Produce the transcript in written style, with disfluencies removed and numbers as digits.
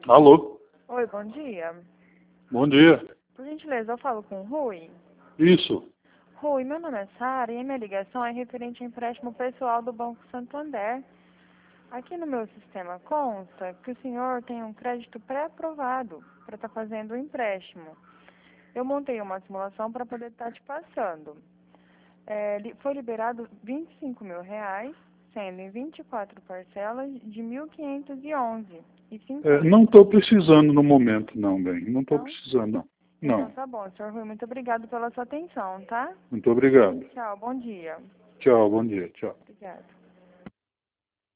Alô? Oi, bom dia. Bom dia. Por gentileza, eu falo com o Rui. Isso. Rui, meu nome é Sara e a minha ligação é referente ao empréstimo pessoal do Banco Santander. Aqui no meu sistema consta que o senhor tem um crédito pré-aprovado para estar fazendo o empréstimo. Eu montei uma simulação para poder estar te passando. Foi liberado R$ 25.000, sendo em 24 parcelas de 1.511. Não estou precisando no momento, não, bem. Não estou Não? precisando, não. Então Não. tá bom, senhor Rui. Muito obrigado pela sua atenção, tá? Muito obrigado. Tchau, bom dia. Tchau, bom dia. Tchau. Obrigada.